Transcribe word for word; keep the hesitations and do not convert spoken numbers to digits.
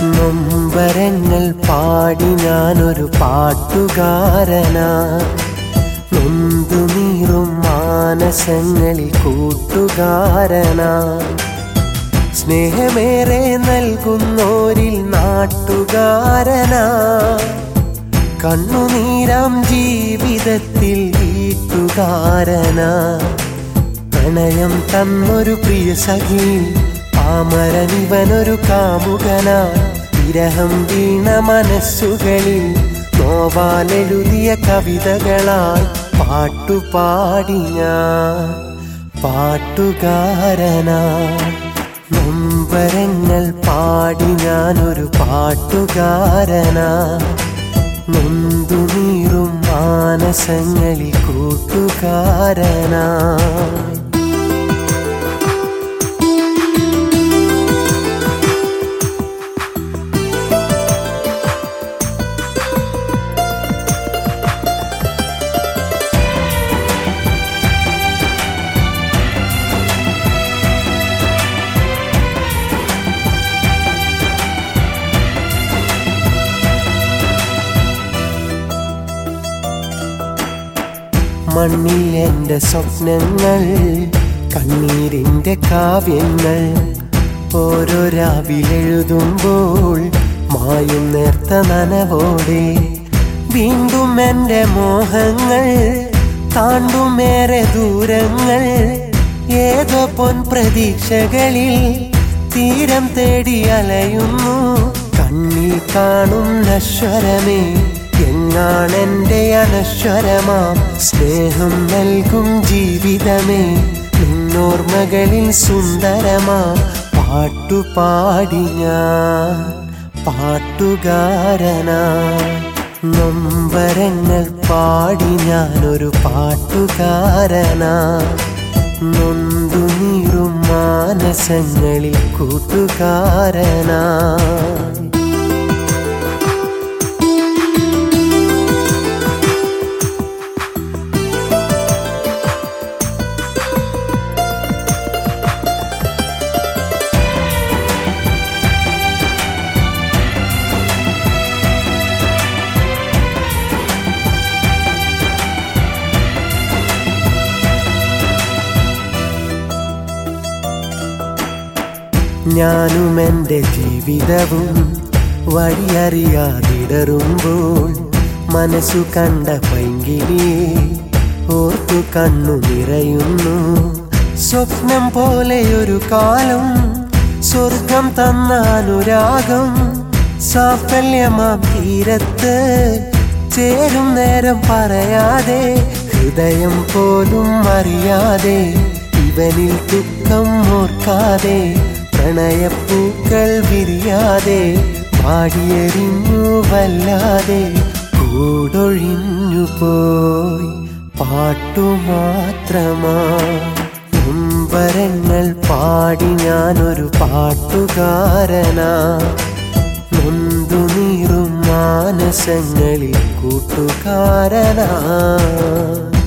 നൊമ്പരങ്ങൾ പാടി ഞാനൊരു പാട്ടുകാരനാ, നൊന്തു നീറും മാനസങ്ങളിൽ കൂട്ടുകാരനാ, സ്നേഹമേറെ നൽകുന്നോരിൽ നാട്ടുകാരനാ, കണ്ണുനീരാം ജീവിതത്തിൽ വീട്ടുകാരനാ, പ്രണയം തന്നൊരു പ്രിയ സഖി, പാമരനിവനൊരു കാമുകനാ, വിരഹം വീണ മനസ്സുകളിൽ നോവാലെഴുതിയ കവിതകളായി പാട്ടുപാടി ഞാൻ പാട്ടുകാരനാ. നൊമ്പരങ്ങൾ പാടി ഞാനൊരു പാട്ടുകാരനാ, നൊന്തു നീറും മാനസങ്ങളിൽ കൂട്ടുകാരനാ. മണ്ണിൽ എൻ്റെ സ്വപ്നങ്ങൾ, കണ്ണീരിൻ്റെ കാവ്യങ്ങൾ, ഓരോ രാവിലെഴുതുമ്പോൾ മായും നേർത്ത നനവോടെ, വീണ്ടും എൻ്റെ മോഹങ്ങൾ താണ്ടുമേറെ ദൂരങ്ങൾ, ഏതോ പൊൻ പ്രതീക്ഷകളിൽ തീരം തേടി അലയുന്നു, കണ്ണിൽ കാണും നശ്വരമേ എങ്ങാണെന്റെ അനശ്വരമാം സ്നേഹം നൽകും ജീവിതമേ, നിന്നോർമ്മകളിൽ സുന്ദരമാം പാട്ടുപാടി ഞാൻ പാട്ടുകാരനാ. നൊമ്പരങ്ങൾ പാടി ഞാനൊരു പാട്ടുകാരനാ, നൊന്തു നീറും മാനസങ്ങളിൽ കൂട്ടുകാരനാ. ഞാനും എൻ്റെ ജീവിതവും വഴിയറിയാതിടറുമ്പോൾ, മനസ്സു കണ്ട പൈങ്കിളിയെ ഓർത്തു കണ്ണു നിറയുന്നു, സ്വപ്നം പോലെയൊരു കാലം സ്വർഗം തന്ന അനുരാഗം, സാഫല്യമാം തീരത്ത് ചേരും നേരം പറയാതെ, ഹൃദയം പോലും അറിയാതെ, ഇവനിൽ ദുഃഖം ഓർക്കാതെ, പ്രണയപ്പൂക്കൾ വിരിയാതെ, പാടിയെറിഞ്ഞു വല്ലാതെ, കൂടൊഴിഞ്ഞു പോയി പാട്ടുമാത്രമാ. നൊമ്പരങ്ങൾ പാടി ഞാനൊരു പാട്ടുകാരനാ, നൊന്തു നീറും മാനസങ്ങളിൽ കൂട്ടുകാരനാ.